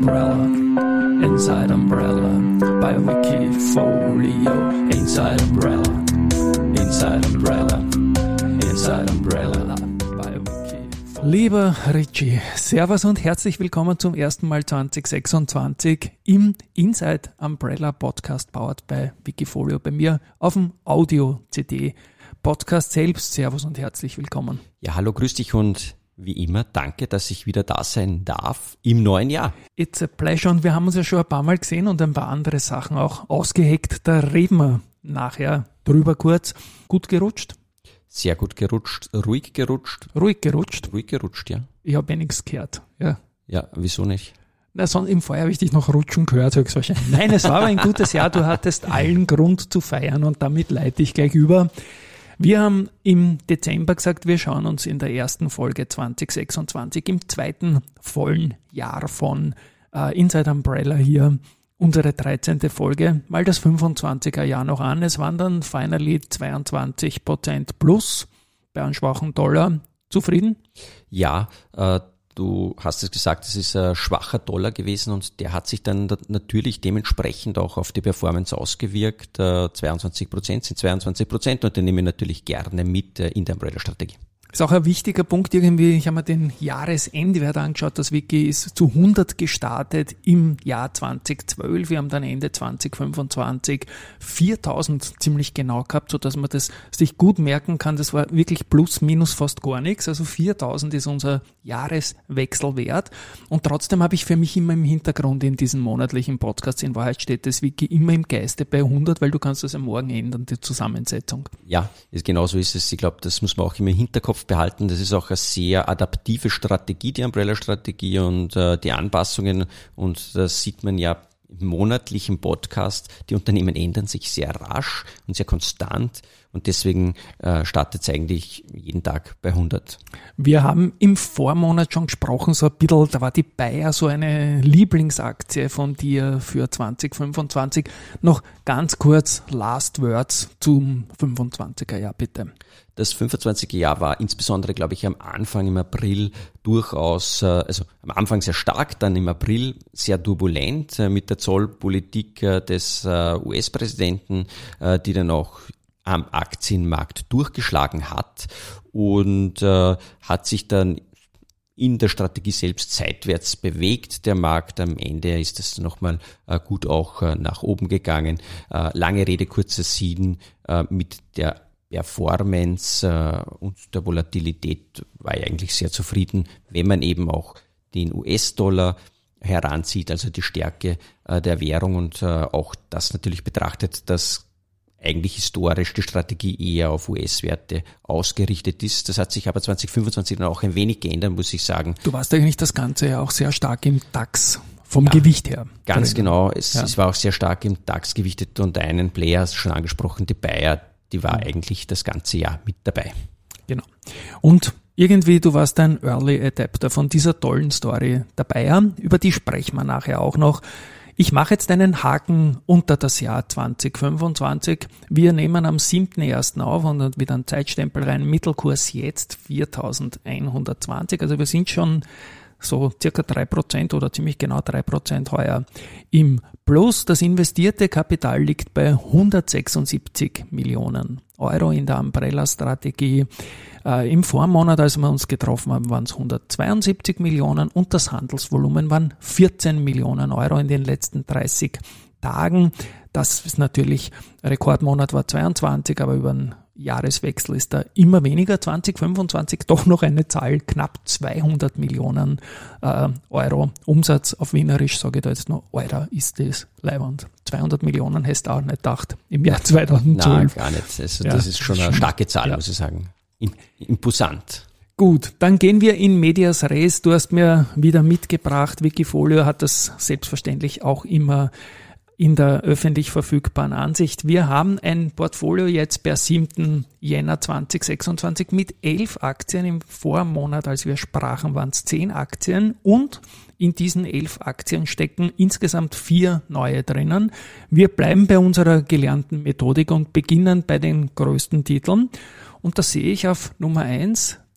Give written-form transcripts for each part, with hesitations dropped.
Inside Umbrella by Wikifolio. Inside Umbrella, Inside Umbrella, Inside Umbrella by Wikifolio. Lieber Richie, Servus und herzlich willkommen zum ersten Mal 2026 im Inside Umbrella Podcast powered by Wikifolio bei mir auf dem Audio-CD Podcast selbst. Servus und herzlich willkommen. Ja, hallo, grüß dich und wie immer, danke, dass ich wieder da sein darf im neuen Jahr. It's a pleasure und wir haben uns ja schon ein paar Mal gesehen und ein paar andere Sachen auch ausgeheckt. Da reden wir nachher drüber kurz. Gut gerutscht? Sehr gut gerutscht, ruhig gerutscht. Ruhig gerutscht? Ruhig gerutscht, ja. Ich habe nichts gehört. Ja, wieso nicht? Na, sonst im Vorjahr habe ich dich noch rutschen gehört, höchstwahrscheinlich. Nein, es war aber ein gutes Jahr. Du hattest allen Grund zu feiern und damit leite ich gleich über. Wir haben im Dezember gesagt, wir schauen uns in der ersten Folge 2026 im zweiten vollen Jahr von Inside Umbrella hier unsere 13. Folge mal das 25er Jahr noch an. Es waren dann finally 22% plus bei einem schwachen Dollar. Zufrieden? Ja, du hast es gesagt, es ist ein schwacher Dollar gewesen und der hat sich dann natürlich dementsprechend auch auf die Performance ausgewirkt. 22% sind 22% und den nehme ich natürlich gerne mit in der Umbrella-Strategie. Ist auch ein wichtiger Punkt irgendwie, ich habe mir den Jahresendwert angeschaut, das Wiki ist zu 100 gestartet im Jahr 2012, wir haben dann Ende 2025 4000 ziemlich genau gehabt, sodass man das sich gut merken kann, das war wirklich plus minus fast gar nichts, also 4000 ist unser Jahreswechselwert und trotzdem habe ich für mich immer im Hintergrund in diesen monatlichen Podcasts, in Wahrheit steht das Wiki immer im Geiste bei 100, weil du kannst das ja morgen ändern, die Zusammensetzung. Ja, genau so ist es, ich glaube, das muss man auch immer im Hinterkopf behalten. Das ist auch eine sehr adaptive Strategie, die Umbrella-Strategie und die Anpassungen. Und das sieht man ja im monatlichen Podcast. Die Unternehmen ändern sich sehr rasch und sehr konstant. Und deswegen startet es eigentlich jeden Tag bei 100. Wir haben im Vormonat schon gesprochen, so ein bisschen, da war die Bayer so eine Lieblingsaktie von dir für 2025. Noch ganz kurz Last Words zum 25er Jahr, bitte. Das 25er Jahr war insbesondere, glaube ich, am Anfang im April durchaus, also am Anfang sehr stark, dann im April sehr turbulent mit der Zollpolitik des US-Präsidenten, die dann auch am Aktienmarkt durchgeschlagen hat und hat sich dann in der Strategie selbst seitwärts bewegt. Der Markt am Ende ist es nochmal gut auch nach oben gegangen. Lange Rede, kurzer Sinn, mit der Performance und der Volatilität war ich eigentlich sehr zufrieden, wenn man eben auch den US-Dollar heranzieht, also die Stärke der Währung und auch das natürlich betrachtet, dass eigentlich historisch die Strategie eher auf US-Werte ausgerichtet ist. Das hat sich aber 2025 dann auch ein wenig geändert, muss ich sagen. Du warst eigentlich das Ganze ja auch sehr stark im DAX vom Gewicht her. Ganz genau. Es war auch sehr stark im DAX gewichtet und einen Player, hast du schon angesprochen, die Bayer, die war eigentlich das ganze Jahr mit dabei. Genau. Und irgendwie, du warst ein Early Adapter von dieser tollen Story der Bayer. Über die sprechen wir nachher auch noch. Ich mache jetzt einen Haken unter das Jahr 2025. Wir nehmen am 7.1. auf und wieder einen Zeitstempel rein. Mittelkurs jetzt 4.120. Also wir sind schon so circa 3% oder ziemlich genau 3% heuer im Plus. Das investierte Kapital liegt bei 176 Millionen Euro in der Umbrella-Strategie. Im Vormonat, als wir uns getroffen haben, waren es 172 Millionen und das Handelsvolumen waren 14 Millionen Euro in den letzten 30 Tagen. Das ist natürlich, Rekordmonat war 22, aber über den Jahreswechsel ist da immer weniger. 2025 doch noch eine Zahl, knapp 200 Millionen Euro Umsatz auf Wienerisch, sage ich da jetzt noch, Alter, ist das leibend. 200 Millionen hast du auch nicht gedacht im Jahr 2012. Nein, gar nicht. Also, das ist schon eine starke Zahl, muss ich sagen. Imposant. Gut, dann gehen wir in Medias Res. Du hast mir wieder mitgebracht, Wikifolio hat das selbstverständlich auch immer in der öffentlich verfügbaren Ansicht. Wir haben ein Portfolio jetzt per 7. Jänner 2026 mit 11 Aktien. Im Vormonat, als wir sprachen, waren es 10 Aktien und in diesen 11 Aktien stecken insgesamt 4 neue drinnen. Wir bleiben bei unserer gelernten Methodik und beginnen bei den größten Titeln. Und da sehe ich auf Nummer 1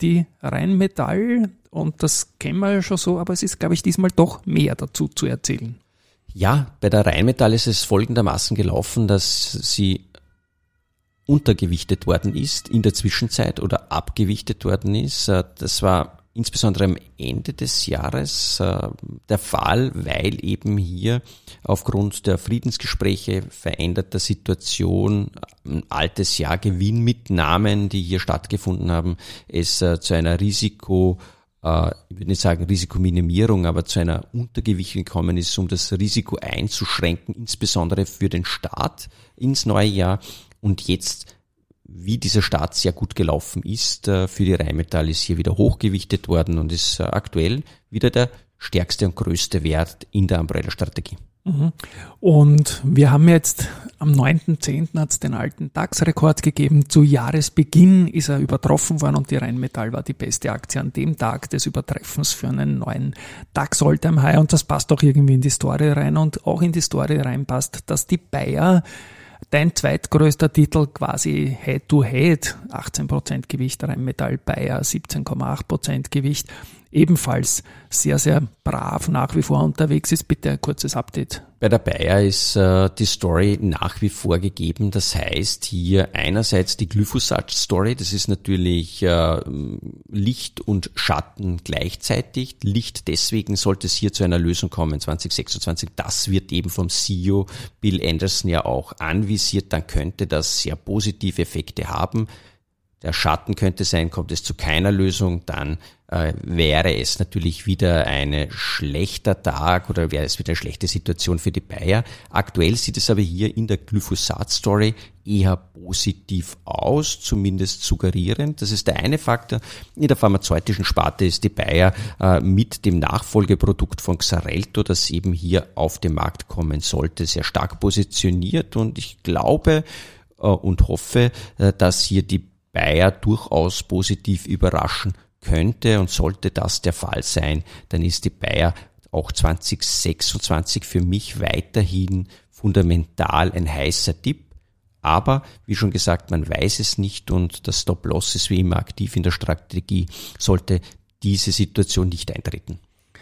die Rheinmetall. Und das kennen wir ja schon so, aber es ist, glaube ich, diesmal doch mehr dazu zu erzählen. Ja, bei der Rheinmetall ist es folgendermaßen gelaufen, dass sie untergewichtet worden ist in der Zwischenzeit oder abgewichtet worden ist. Das war insbesondere am Ende des Jahres der Fall, weil eben hier aufgrund der Friedensgespräche, veränderter Situation, ein altes Jahr Gewinnmitnahmen, die hier stattgefunden haben, es zu einer ich würde nicht sagen Risikominimierung, aber zu einer Untergewichtung gekommen ist, um das Risiko einzuschränken, insbesondere für den Start ins neue Jahr. Und jetzt, wie dieser Start sehr gut gelaufen ist, für die Rheinmetall ist hier wieder hochgewichtet worden und ist aktuell wieder der stärkste und größte Wert in der Umbrella-Strategie. Und wir haben jetzt am 9.10. hat es den alten DAX-Rekord gegeben. Zu Jahresbeginn ist er übertroffen worden und die Rheinmetall war die beste Aktie an dem Tag des Übertreffens für einen neuen DAX-All-Time-High. Und das passt auch irgendwie in die Story rein und auch in die Story reinpasst, dass die Bayer, dein zweitgrößter Titel, quasi Head-to-Head, 18% Gewicht, Rheinmetall, Bayer 17,8% Gewicht, ebenfalls sehr, sehr brav nach wie vor unterwegs ist. Bitte ein kurzes Update. Bei der Bayer ist die Story nach wie vor gegeben. Das heißt hier einerseits die Glyphosat-Story, das ist natürlich Licht und Schatten gleichzeitig. Licht deswegen sollte es hier zu einer Lösung kommen 2026. Das wird eben vom CEO Bill Anderson ja auch anvisiert. Dann könnte das sehr positive Effekte haben. Der Schatten könnte sein, kommt es zu keiner Lösung, dann wäre es natürlich wieder ein schlechter Tag oder wäre es wieder eine schlechte Situation für die Bayer. Aktuell sieht es aber hier in der Glyphosat-Story eher positiv aus, zumindest suggerierend. Das ist der eine Faktor. In der pharmazeutischen Sparte ist die Bayer mit dem Nachfolgeprodukt von Xarelto, das eben hier auf den Markt kommen sollte, sehr stark positioniert und ich glaube und hoffe, dass hier die Bayer durchaus positiv überraschen könnte und sollte das der Fall sein, dann ist die Bayer auch 2026 für mich weiterhin fundamental ein heißer Tipp. Aber, wie schon gesagt, man weiß es nicht und das Stop-Loss ist wie immer aktiv in der Strategie, sollte diese Situation nicht eintreten.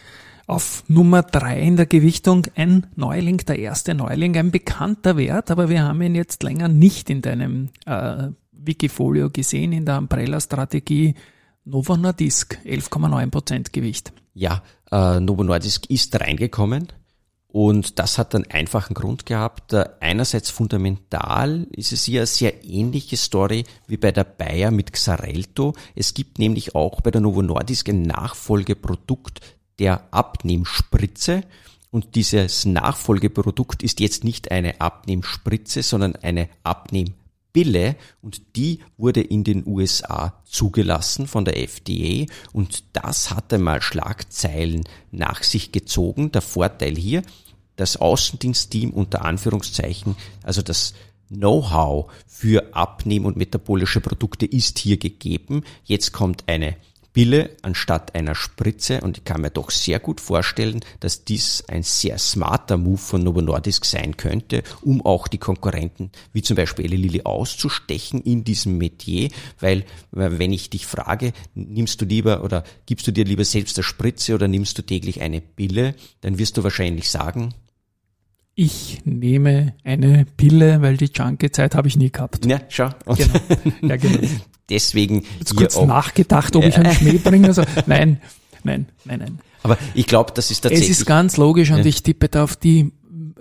Auf Nummer 3 in der Gewichtung ein Neuling, der erste Neuling, ein bekannter Wert, aber wir haben ihn jetzt länger nicht in deinem Wikifolio gesehen, in der Umbrella-Strategie. Novo Nordisk, 11,9% Gewicht. Ja, Novo Nordisk ist reingekommen und das hat einen einfachen Grund gehabt. Einerseits fundamental ist es hier eine sehr ähnliche Story wie bei der Bayer mit Xarelto. Es gibt nämlich auch bei der Novo Nordisk ein Nachfolgeprodukt der Abnehmspritze. Und dieses Nachfolgeprodukt ist jetzt nicht eine Abnehmspritze, sondern eine Abnehmpille und die wurde in den USA zugelassen von der FDA und das hat einmal Schlagzeilen nach sich gezogen. Der Vorteil hier, das Außendienstteam unter Anführungszeichen, also das Know-how für Abnehmen und metabolische Produkte ist hier gegeben. Jetzt kommt eine Pille anstatt einer Spritze und ich kann mir doch sehr gut vorstellen, dass dies ein sehr smarter Move von Novo Nordisk sein könnte, um auch die Konkurrenten wie zum Beispiel Eli Lilly auszustechen in diesem Metier, weil wenn ich dich frage, nimmst du lieber oder gibst du dir lieber selbst eine Spritze oder nimmst du täglich eine Pille, dann wirst du wahrscheinlich sagen, ich nehme eine Pille, weil die Junkie-Zeit habe ich nie gehabt. Ja, schau. Genau. Ja, genau. Deswegen jetzt kurz auch nachgedacht, ob ich einen Schmäh bringe. Also, nein. Aber ich glaube, das ist tatsächlich... Es ist ganz logisch und ich tippe da auf die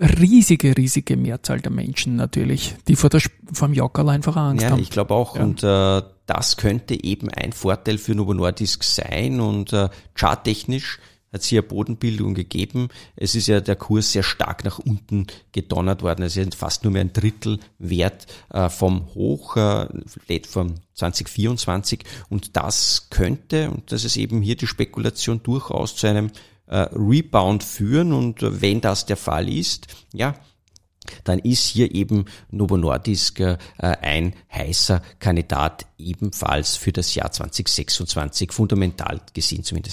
riesige Mehrzahl der Menschen natürlich, die vor dem Jockerl einfach Angst haben. Ja, ich glaube auch. Ja. Und das könnte eben ein Vorteil für Novo Nordisk sein und charttechnisch hat es hier eine Bodenbildung gegeben. Es ist ja der Kurs sehr stark nach unten gedonnert worden. Es ist fast nur mehr ein Drittel Wert vom Hoch von 2024. Und das könnte, und das ist eben hier die Spekulation, durchaus zu einem Rebound führen. Und wenn das der Fall ist, ja, dann ist hier eben Novo Nordisk ein heißer Kandidat ebenfalls für das Jahr 2026, fundamental gesehen zumindest.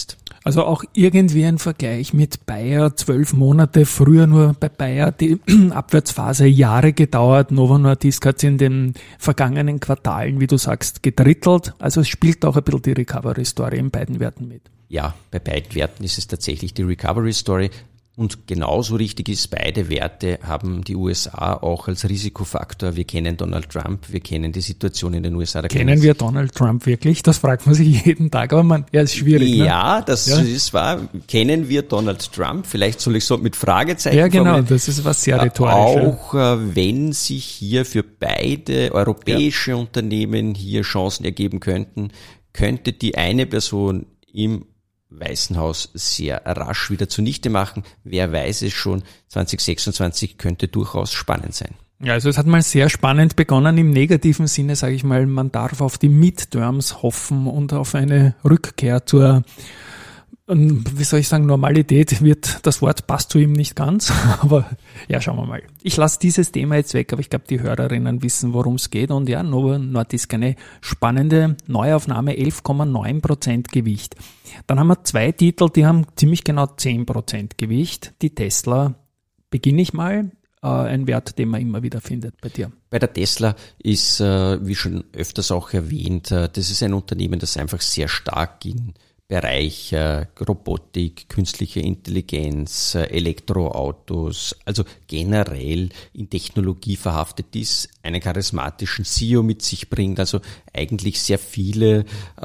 Also auch irgendwie ein Vergleich mit Bayer, 12 Monate, früher nur bei Bayer die Abwärtsphase Jahre gedauert, Novo Nordisk hat es in den vergangenen Quartalen, wie du sagst, gedrittelt. Also es spielt auch ein bisschen die Recovery-Story in beiden Werten mit. Ja, bei beiden Werten ist es tatsächlich die Recovery-Story. Und genauso richtig ist, beide Werte haben die USA auch als Risikofaktor. Wir kennen Donald Trump, wir kennen die Situation in den USA. Kennen wir Donald Trump wirklich? Das fragt man sich jeden Tag, aber er ist schwierig. Ja, das ist wahr. Kennen wir Donald Trump? Vielleicht soll ich so mit Fragezeichen Ja, genau, formulieren. das ist was sehr rhetorisches. Auch wenn sich hier für beide europäische Unternehmen hier Chancen ergeben könnten, könnte die eine Person im Weißen Haus sehr rasch wieder zunichte machen. Wer weiß es schon, 2026 könnte durchaus spannend sein. Ja, also es hat mal sehr spannend begonnen im negativen Sinne, sage ich mal, man darf auf die Midterms hoffen und auf eine Rückkehr zur, wie soll ich sagen, Normalität das Wort passt zu ihm nicht ganz, aber ja, schauen wir mal. Ich lasse dieses Thema jetzt weg, aber ich glaube, die Hörerinnen wissen, worum es geht und ja, Novo Nordisk eine spannende Neuaufnahme, 11,9% Gewicht. Dann haben wir zwei Titel, die haben ziemlich genau 10% Gewicht. Die Tesla, beginne ich mal, ein Wert, den man immer wieder findet bei dir. Bei der Tesla ist, wie schon öfters auch erwähnt, das ist ein Unternehmen, das einfach sehr stark in Bereich Robotik, künstliche Intelligenz, Elektroautos, also generell in Technologie verhaftet ist, einen charismatischen CEO mit sich bringt, also eigentlich sehr viele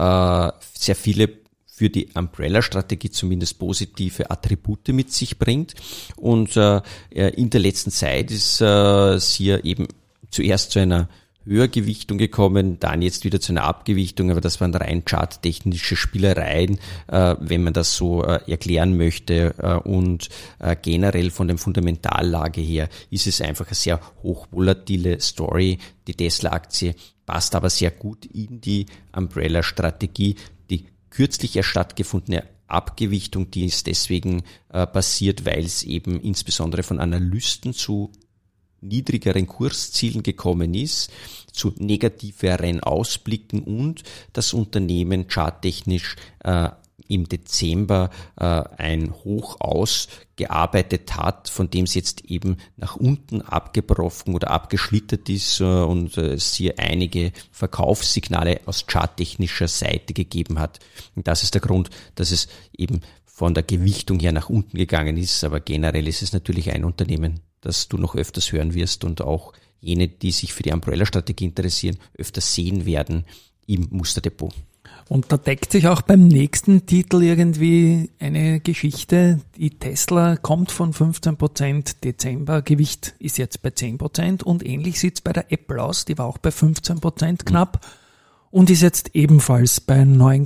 für die Umbrella-Strategie zumindest positive Attribute mit sich bringt. Und in der letzten Zeit ist es hier eben zuerst zu einer Höhergewichtung gekommen, dann jetzt wieder zu einer Abgewichtung, aber das waren rein charttechnische Spielereien, wenn man das so erklären möchte. Und generell von der Fundamentallage her ist es einfach eine sehr hochvolatile Story. Die Tesla-Aktie passt aber sehr gut in die Umbrella-Strategie. Die kürzlich erst stattgefundene Abgewichtung, die ist deswegen passiert, weil es eben insbesondere von Analysten zu niedrigeren Kurszielen gekommen ist, zu negativeren Ausblicken und das Unternehmen charttechnisch im Dezember ein Hoch ausgearbeitet hat, von dem es jetzt eben nach unten abgebrochen oder abgeschlittert ist und es hier einige Verkaufssignale aus charttechnischer Seite gegeben hat. Und das ist der Grund, dass es eben von der Gewichtung her nach unten gegangen ist, aber generell ist es natürlich ein Unternehmen, das du noch öfters hören wirst und auch jene, die sich für die Umbrella-Strategie interessieren, öfters sehen werden im Musterdepot. Und da deckt sich auch beim nächsten Titel irgendwie eine Geschichte. Die Tesla kommt von 15% Dezember, Gewicht ist jetzt bei 10% und ähnlich sieht's bei der Apple aus, die war auch bei 15% knapp. Und ist jetzt ebenfalls bei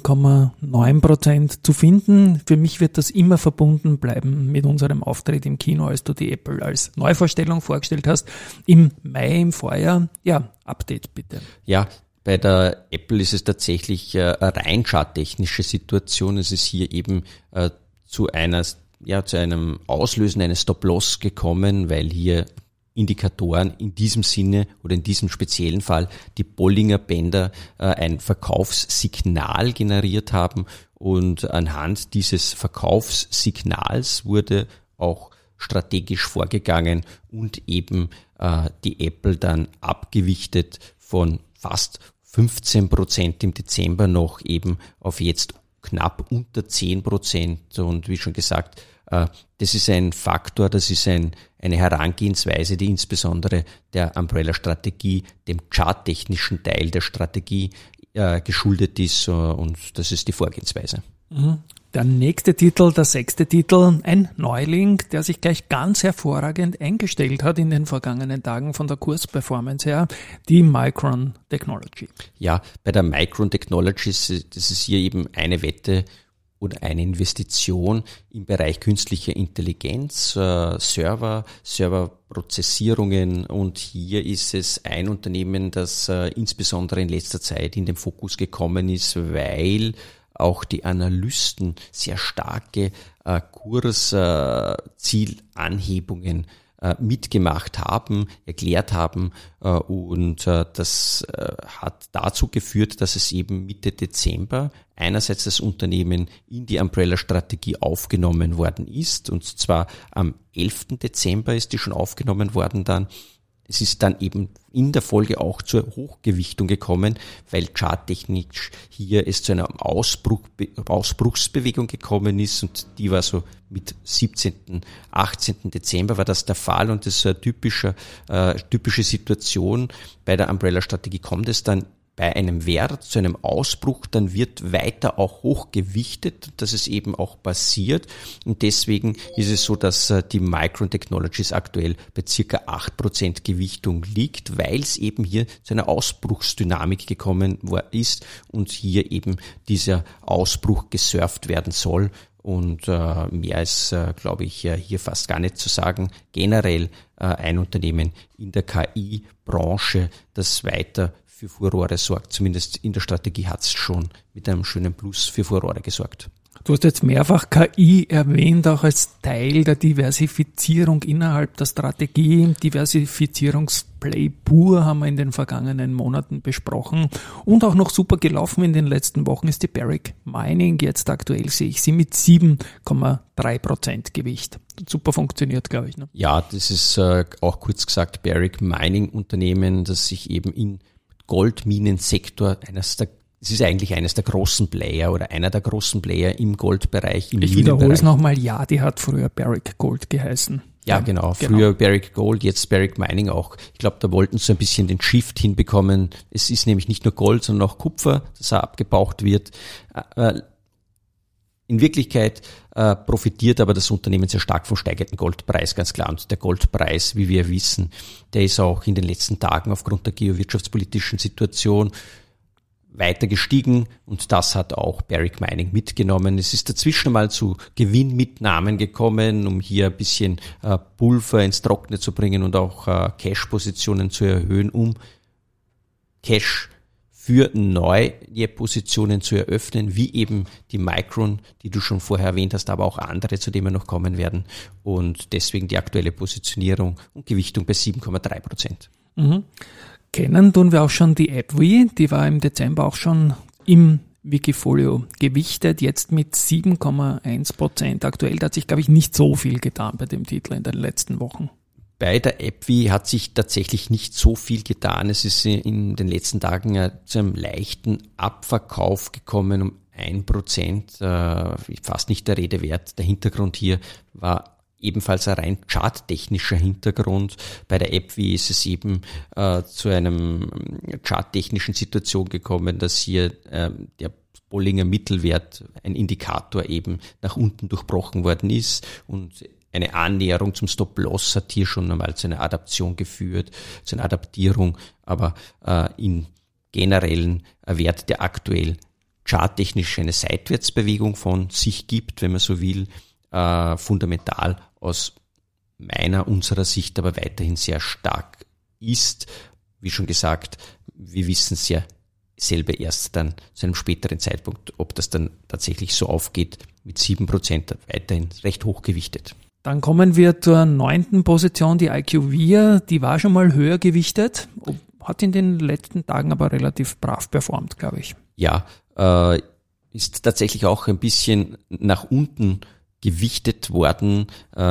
9,9% zu finden. Für mich wird das immer verbunden bleiben mit unserem Auftritt im Kino, als du die Apple als Neuvorstellung vorgestellt hast. Im Mai, im Vorjahr. Ja, Update bitte. Ja, bei der Apple ist es tatsächlich eine rein charttechnische Situation. Es ist hier eben zu einem Auslösen eines Stop-Loss gekommen, weil hier Indikatoren in diesem Sinne oder in diesem speziellen Fall die Bollinger Bänder ein Verkaufssignal generiert haben und anhand dieses Verkaufssignals wurde auch strategisch vorgegangen und eben die Apple dann abgewichtet von fast 15% im Dezember noch eben auf jetzt knapp unter 10% und wie schon gesagt, das ist ein Faktor, das ist eine Herangehensweise, die insbesondere der Umbrella-Strategie, dem charttechnischen Teil der Strategie geschuldet ist und das ist die Vorgehensweise. Der nächste Titel, der 6. Titel, ein Neuling, der sich gleich ganz hervorragend eingestellt hat in den vergangenen Tagen von der Kursperformance her, die Micron Technology. Ja, bei der Micron Technology, das ist hier eben eine Wette oder eine Investition im Bereich künstlicher Intelligenz, Serverprozessierungen und hier ist es ein Unternehmen, das insbesondere in letzter Zeit in den Fokus gekommen ist, weil auch die Analysten sehr starke Kurszielanhebungen mitgemacht haben, erklärt haben und das hat dazu geführt, dass es eben Mitte Dezember einerseits das Unternehmen in die Umbrella-Strategie aufgenommen worden ist, und zwar am 11. Dezember ist die schon aufgenommen worden dann. Es ist dann eben in der Folge auch zur Hochgewichtung gekommen, weil charttechnisch hier es zu einer Ausbruchsbewegung gekommen ist, und die war so mit 17., 18. Dezember war das der Fall, und das ist eine typische Situation. Bei der Umbrella-Strategie kommt es dann bei einem Wert zu einem Ausbruch, dann wird weiter auch hochgewichtet, dass es eben auch passiert, und deswegen ist es so, dass die Micron Technologies aktuell bei circa 8% Gewichtung liegt, weil es eben hier zu einer Ausbruchsdynamik gekommen ist und hier eben dieser Ausbruch gesurft werden soll. Und mehr ist, glaube ich, hier fast gar nicht zu sagen. Generell ein Unternehmen in der KI-Branche, das weiter für Furore sorgt. Zumindest in der Strategie hat es schon mit einem schönen Plus für Furore gesorgt. Du hast jetzt mehrfach KI erwähnt, auch als Teil der Diversifizierung innerhalb der Strategie. Diversifizierungsplay pur haben wir in den vergangenen Monaten besprochen. Und auch noch super gelaufen in den letzten Wochen ist die Barrick Mining. Jetzt aktuell sehe ich sie mit 7,3% Gewicht. Super funktioniert, glaube ich. Ne? Ja, das ist auch kurz gesagt Barrick Mining Unternehmen, das sich eben in Goldminensektor es ist eigentlich eines der großen Player oder einer der großen Player im Goldbereich, im Ich wiederhole es nochmal, ja, die hat früher Barrick Gold geheißen. Ja, genau. Früher Barrick Gold, jetzt Barrick Mining auch. Ich glaube, da wollten sie ein bisschen den Shift hinbekommen. Es ist nämlich nicht nur Gold, sondern auch Kupfer, das abgebaut wird. In Wirklichkeit profitiert aber das Unternehmen sehr stark vom steigenden Goldpreis, ganz klar. Und der Goldpreis, wie wir wissen, der ist auch in den letzten Tagen aufgrund der geowirtschaftspolitischen Situation weiter gestiegen, und das hat auch Barrick Mining mitgenommen. Es ist dazwischen mal zu Gewinnmitnahmen gekommen, um hier ein bisschen Pulver ins Trockene zu bringen und auch Cash-Positionen zu erhöhen, um Cash für neue Positionen zu eröffnen, wie eben die Micron, die du schon vorher erwähnt hast, aber auch andere, zu denen wir noch kommen werden. Und deswegen die aktuelle Positionierung und Gewichtung bei 7,3%. Mhm. Kennen tun wir auch schon die AppWi, die war im Dezember auch schon im Wikifolio gewichtet, jetzt mit 7,1%. Aktuell hat sich, glaube ich, nicht so viel getan bei dem Titel in den letzten Wochen. Bei der AppWi hat sich tatsächlich nicht so viel getan. Es ist in den letzten Tagen zu einem leichten Abverkauf gekommen, um 1%, fast nicht der Rede wert. Der Hintergrund hier war ebenfalls ein rein charttechnischer Hintergrund. Bei der AppWi ist es eben zu einem charttechnischen Situation gekommen, dass hier der Bollinger Mittelwert, ein Indikator, eben nach unten durchbrochen worden ist, und eine Annäherung zum Stop-Loss hat hier schon einmal zu einer Adaption geführt, zu einer Adaptierung, aber in generellen Wert, der aktuell charttechnisch eine Seitwärtsbewegung von sich gibt, wenn man so will, fundamental aus unserer Sicht aber weiterhin sehr stark ist. Wie schon gesagt, wir wissen es ja selber erst dann zu einem späteren Zeitpunkt, ob das dann tatsächlich so aufgeht, mit 7% weiterhin recht hochgewichtet. Dann kommen wir zur 9. Position, die IQVIA, die war schon mal höher gewichtet, hat in den letzten Tagen aber relativ brav performt, glaube ich. Ja, ist tatsächlich auch ein bisschen nach unten gewichtet worden.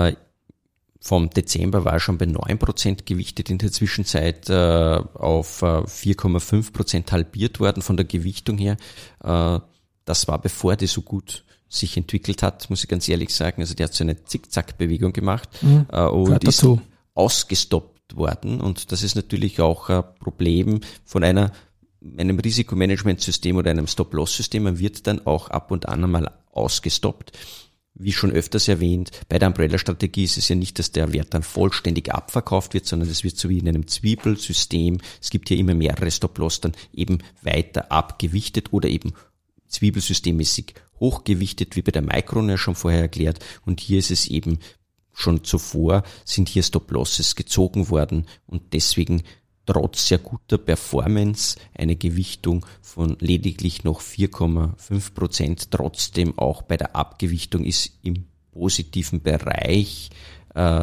Vom Dezember war schon bei 9% gewichtet, in der Zwischenzeit auf 4,5% halbiert worden von der Gewichtung her. Das war bevor die so gut sich entwickelt hat, muss ich ganz ehrlich sagen. Also die hat so eine Zickzack-Bewegung gemacht und ist ausgestoppt worden. Und das ist natürlich auch ein Problem von einem Risikomanagementsystem oder einem Stop-Loss-System. Man wird dann auch ab und an einmal ausgestoppt. Wie schon öfters erwähnt, bei der Umbrella-Strategie ist es ja nicht, dass der Wert dann vollständig abverkauft wird, sondern es wird so wie in einem Zwiebelsystem. Es gibt hier immer mehrere Stop-Loss dann eben weiter abgewichtet oder eben zwiebelsystemmäßig hochgewichtet, wie bei der Micron ja schon vorher erklärt. Und hier ist es eben schon zuvor, sind hier Stop-Losses gezogen worden und deswegen trotz sehr guter Performance eine Gewichtung von lediglich noch 4,5%. Trotzdem auch bei der Abgewichtung ist im positiven Bereich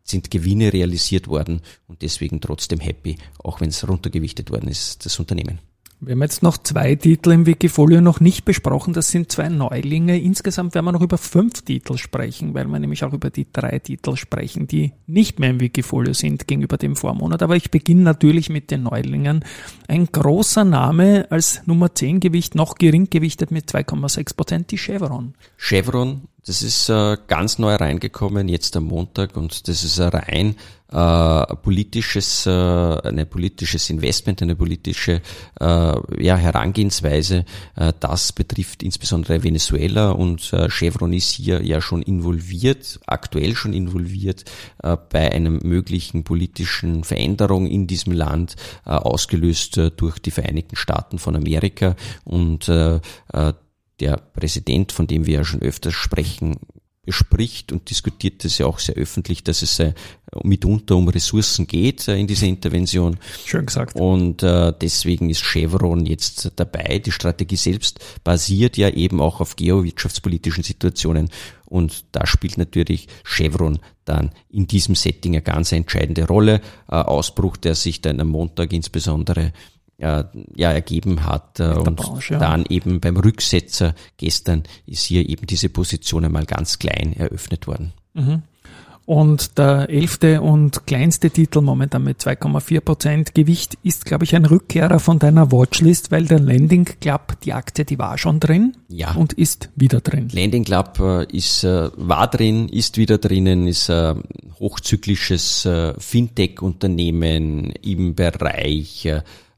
sind Gewinne realisiert worden und deswegen trotzdem happy, auch wenn es runtergewichtet worden ist, das Unternehmen. Wir haben jetzt noch 2 Titel im Wikifolio noch nicht besprochen. Das sind 2 Neulinge. Insgesamt werden wir noch über 5 Titel sprechen, weil wir nämlich auch über die 3 Titel sprechen, die nicht mehr im Wikifolio sind gegenüber dem Vormonat. Aber ich beginne natürlich mit den Neulingen. Ein großer Name als Nummer 10 Gewicht, noch gering gewichtet mit 2,6%, die Chevron. Chevron, das ist ganz neu reingekommen, jetzt am Montag, und das ist ein rein politisches Investment, eine politische Herangehensweise. Das betrifft insbesondere Venezuela, und Chevron ist hier ja schon involviert, aktuell schon involviert bei einer möglichen politischen Veränderung in diesem Land, ausgelöst durch die Vereinigten Staaten von Amerika, und der Präsident, von dem wir ja schon öfters sprechen, bespricht und diskutiert das ja auch sehr öffentlich, dass es mitunter um Ressourcen geht in dieser Intervention. Schön gesagt. Und deswegen ist Chevron jetzt dabei. Die Strategie selbst basiert ja eben auch auf geowirtschaftspolitischen Situationen, und da spielt natürlich Chevron dann in diesem Setting eine ganz entscheidende Rolle. Ausbruch, der sich dann am Montag insbesondere ergeben hat, und Branche, dann eben beim Rücksetzer gestern ist hier eben diese Position einmal ganz klein eröffnet worden. Mhm. Und der 11. und kleinste Titel momentan mit 2,4% Gewicht ist, glaube ich, ein Rückkehrer von deiner Watchlist, weil der Landing Club, die Aktie, die war schon drin, und ist wieder drin. Landing Club war drin, ist wieder drinnen, ist ein hochzyklisches Fintech-Unternehmen im Bereich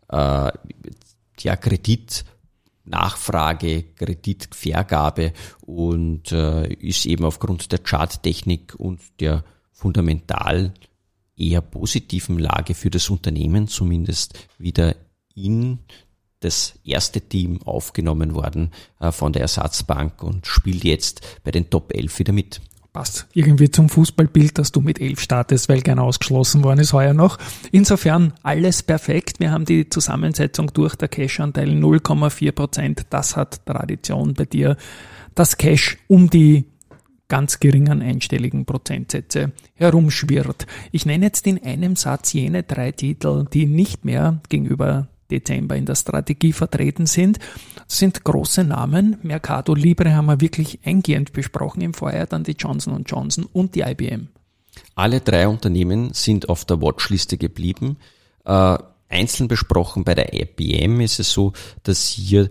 Kreditnachfrage, Kreditvergabe, und ist eben aufgrund der Charttechnik und der fundamental eher positiven Lage für das Unternehmen zumindest wieder in das erste Team aufgenommen worden von der Ersatzbank und spielt jetzt bei den Top 11 wieder mit. Passt irgendwie zum Fußballbild, dass du mit 11 startest, weil gern ausgeschlossen worden ist heuer noch. Insofern alles perfekt. Wir haben die Zusammensetzung durch, der Cash-Anteil 0,4%. Das hat Tradition bei dir. Das Cash um die ganz geringen einstelligen Prozentsätze herumschwirrt. Ich nenne jetzt in einem Satz jene 3 Titel, die nicht mehr gegenüber Dezember in der Strategie vertreten sind. Das sind große Namen. Mercado Libre haben wir wirklich eingehend besprochen im Vorjahr, dann die Johnson & Johnson und die IBM. Alle 3 Unternehmen sind auf der Watchliste geblieben. Einzeln besprochen bei der IBM ist es so, dass hier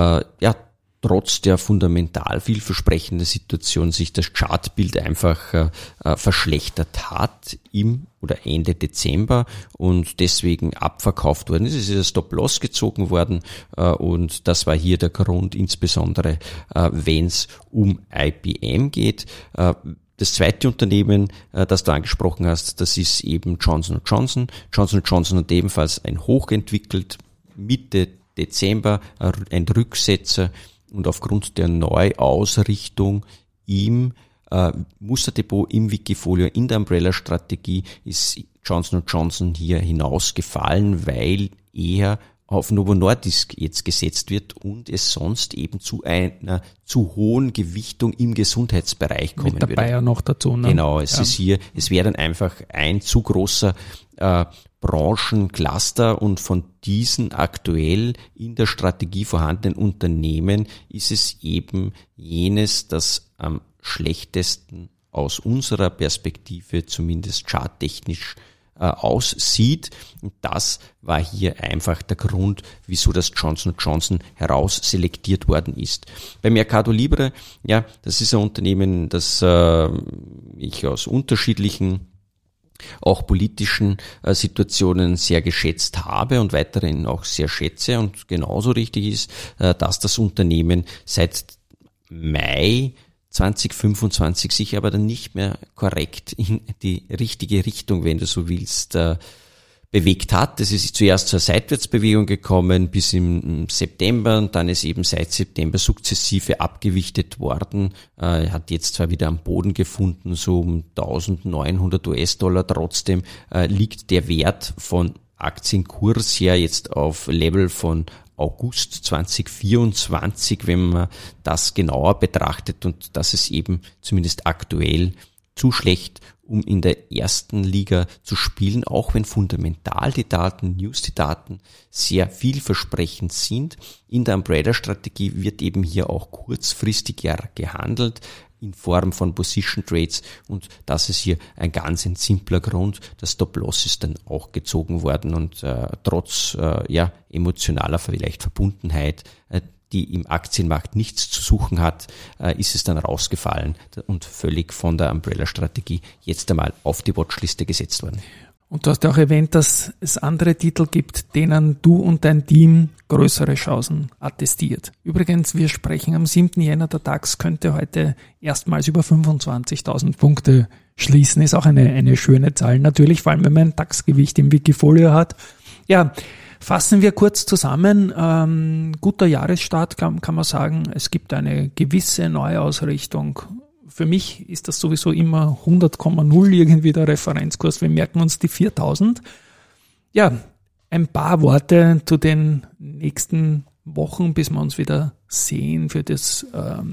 trotz der fundamental vielversprechenden Situation sich das Chartbild einfach verschlechtert hat im oder Ende Dezember und deswegen abverkauft worden ist. Es ist ein Stop-Loss gezogen worden, und das war hier der Grund, insbesondere wenn es um IBM geht. Das zweite Unternehmen, das du angesprochen hast, das ist eben Johnson & Johnson. Johnson & Johnson hat ebenfalls ein Hoch entwickelt, Mitte Dezember, ein Rücksetzer, und aufgrund der Neuausrichtung im Musterdepot im Wikifolio in der Umbrella-Strategie ist Johnson & Johnson hier hinausgefallen, weil er auf Novo Nordisk jetzt gesetzt wird und es sonst eben zu einer zu hohen Gewichtung im Gesundheitsbereich kommen würde. Mit der Bayer noch dazu. Ne? Genau, es wäre dann einfach ein zu großer Branchencluster, und von diesen aktuell in der Strategie vorhandenen Unternehmen ist es eben jenes, das am schlechtesten aus unserer Perspektive, zumindest charttechnisch, aussieht. Und das war hier einfach der Grund, wieso das Johnson & Johnson herausselektiert worden ist. Bei Mercado Libre, das ist ein Unternehmen, das ich aus unterschiedlichen auch politischen Situationen sehr geschätzt habe und weiterhin auch sehr schätze, und genauso richtig ist, dass das Unternehmen seit Mai 2025 sich aber dann nicht mehr korrekt in die richtige Richtung, wenn du so willst, bewegt hat. Es ist zuerst zur Seitwärtsbewegung gekommen bis im September, und dann ist eben seit September sukzessive abgewichtet worden. Er hat jetzt zwar wieder am Boden gefunden, so um 1.900 US-Dollar, trotzdem liegt der Wert von Aktienkurs her jetzt auf Level von August 2024, wenn man das genauer betrachtet, und das ist eben zumindest aktuell zu schlecht, um in der ersten Liga zu spielen, auch wenn fundamental die Daten, die Daten sehr vielversprechend sind. In der Umbrella-Strategie wird eben hier auch kurzfristig ja gehandelt in Form von Position Trades, und das ist hier ein ganz simpler Grund. Der Stop-Loss ist dann auch gezogen worden, und trotz emotionaler vielleicht Verbundenheit, die im Aktienmarkt nichts zu suchen hat, ist es dann rausgefallen und völlig von der Umbrella-Strategie jetzt einmal auf die Watchliste gesetzt worden. Und du hast auch erwähnt, dass es andere Titel gibt, denen du und dein Team größere Chancen attestiert. Übrigens, wir sprechen am 7. Jänner, der DAX könnte heute erstmals über 25.000 Punkte schließen. Ist auch eine schöne Zahl natürlich, vor allem wenn man ein DAX-Gewicht im Wikifolio hat. Ja, fassen wir kurz zusammen. Guter Jahresstart kann man sagen. Es gibt eine gewisse Neuausrichtung. Für mich ist das sowieso immer 100,0 irgendwie der Referenzkurs. Wir merken uns die 4.000. Ja, ein paar Worte zu den nächsten Wochen, bis wir uns wieder sehen für das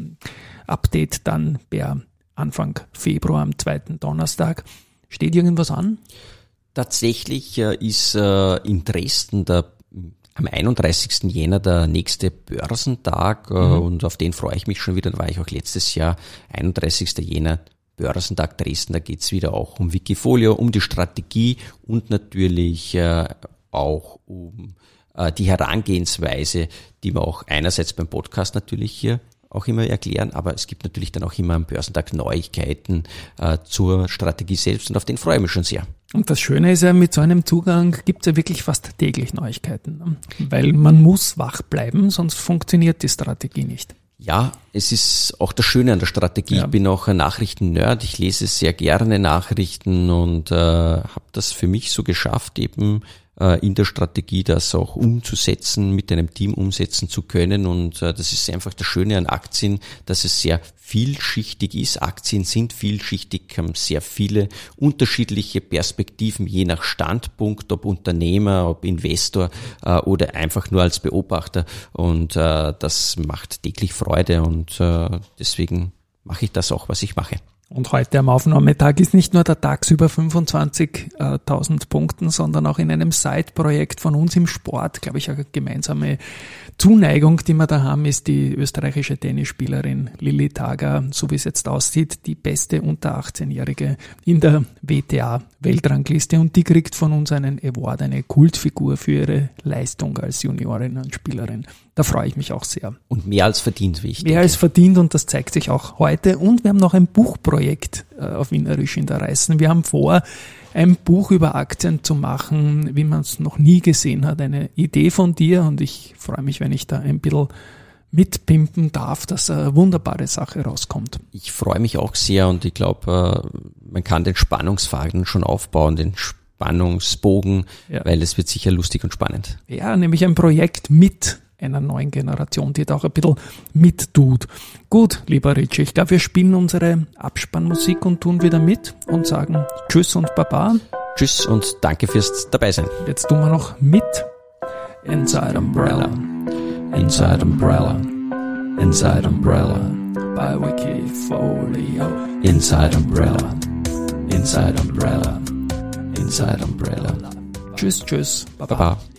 Update dann per Anfang Februar am 2. Donnerstag. Steht irgendwas an? Tatsächlich ist in Dresden am 31. Jänner der nächste Börsentag und auf den freue ich mich schon wieder. Da war ich auch letztes Jahr, 31. Jänner, Börsentag Dresden. Da geht's wieder auch um Wikifolio, um die Strategie und natürlich auch um die Herangehensweise, die wir auch einerseits beim Podcast natürlich hier auch immer erklären, aber es gibt natürlich dann auch immer am Börsentag Neuigkeiten zur Strategie selbst, und auf den freue ich mich schon sehr. Und das Schöne ist ja, mit so einem Zugang gibt es ja wirklich fast täglich Neuigkeiten, weil man muss wach bleiben, sonst funktioniert die Strategie nicht. Ja, es ist auch das Schöne an der Strategie. Ja. Ich bin auch ein Nachrichten-Nerd, ich lese sehr gerne Nachrichten und habe das für mich so geschafft, eben in der Strategie das auch umzusetzen, mit einem Team umsetzen zu können, und das ist einfach das Schöne an Aktien, dass es sehr vielschichtig ist. Aktien sind vielschichtig, haben sehr viele unterschiedliche Perspektiven, je nach Standpunkt, ob Unternehmer, ob Investor oder einfach nur als Beobachter, und das macht täglich Freude, und deswegen mache ich das auch, was ich mache. Und heute am Aufnahmetag ist nicht nur der DAX über 25.000 Punkten, sondern auch in einem Side-Projekt von uns im Sport, glaube ich, eine gemeinsame Zuneigung, die wir da haben, ist die österreichische Tennisspielerin Lilli Tager, so wie es jetzt aussieht, die beste unter 18-Jährige in der WTA-Weltrangliste, und die kriegt von uns einen Award, eine Kultfigur für ihre Leistung als Juniorin und Spielerin. Da freue ich mich auch sehr. Und mehr als verdient, wie ich denke. Mehr als verdient, und das zeigt sich auch heute. Und wir haben noch ein Buchprojekt auf Wienerisch in der Reißen. Wir haben vor, ein Buch über Aktien zu machen, wie man es noch nie gesehen hat. Eine Idee von dir, und ich freue mich, wenn ich da ein bisschen mitpimpen darf, dass eine wunderbare Sache rauskommt. Ich freue mich auch sehr, und ich glaube, man kann den Spannungsfaden schon aufbauen, den Spannungsbogen, ja, weil es wird sicher lustig und spannend. Ja, nämlich ein Projekt mit einer neuen Generation, die da auch ein bisschen mittut. Gut, lieber Richie, ich glaube, wir spielen unsere Abspannmusik und tun wieder mit und sagen Tschüss und Baba. Tschüss und danke fürs Dabeisein. Jetzt tun wir noch mit Inside Umbrella, Inside Umbrella, Inside Umbrella, by Wikifolio. Inside Umbrella, Inside Umbrella, Inside Umbrella. Tschüss, tschüss, Baba. Baba.